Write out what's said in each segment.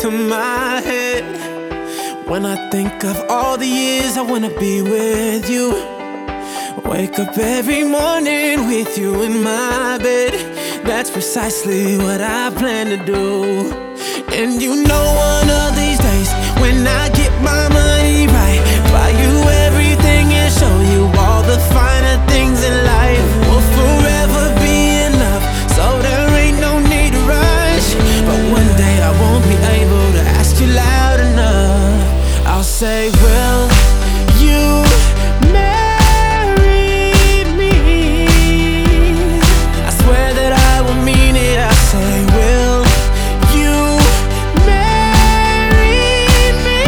to my head when I think of all the years I wanna be with you. Wake up every morning with you in my bed. That's precisely what I plan to do. And you know one of these days, when I get my money right, buy you everything and show you all the finer things in life. We'll forever be in love, so there ain't no need to rush. But one day I won't be able to ask you loud enough. I'll say, will you marry me? I swear that I will mean it. I say, will you marry me?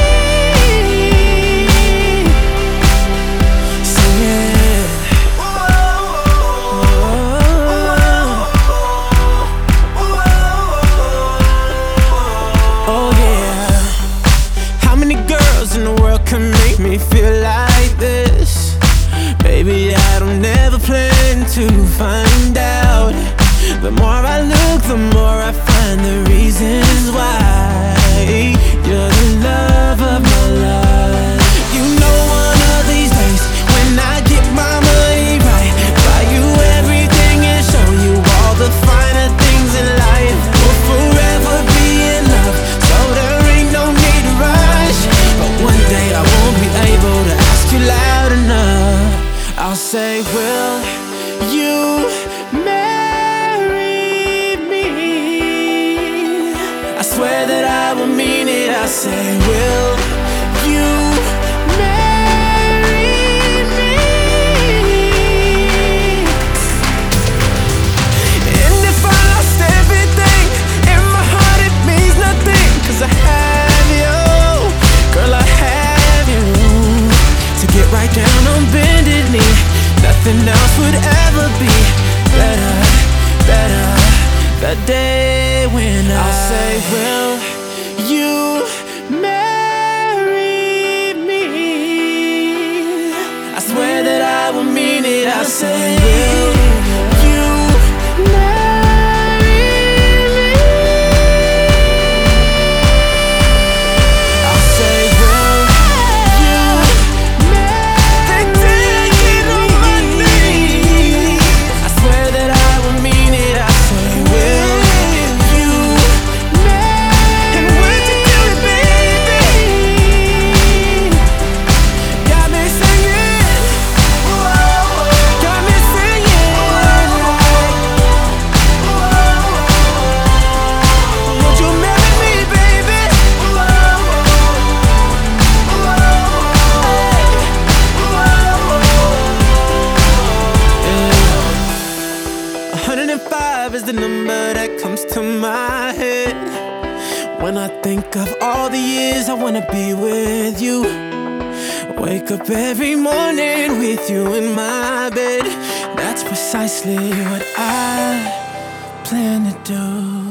Sing it. Oh yeah. How many girls in the world can make me feel like this? Baby, I don't ever plan to find out. The more I look, the more I find the reasons why you're the love of my life. You know one of these days, when I get my money right, buy you everything and show you all the finer things in life. We'll forever be in love, so there ain't no need to rush. But one day I won't be able to ask you loud enough. I'll say, will you marry me? I swear that I will mean it. I say, will you marry me? And if I lost everything, in my heart it means nothing, 'cause I have you, girl, I have you. To get right down on bended knee, nothing else would ever be better, better. The day when I'll say, will you marry me? I swear that I will mean it. I say, will you marry me? I'll say, will you marry me? I swear that I will mean it. I say, will you marry? And when you do it, baby, got me singing, got me singing like, would you marry me, baby? Yeah. 105 is the number that comes to my head when I think of all the years I wanna be with you. Wake up every morning with you in my bed. That's precisely what I plan to do.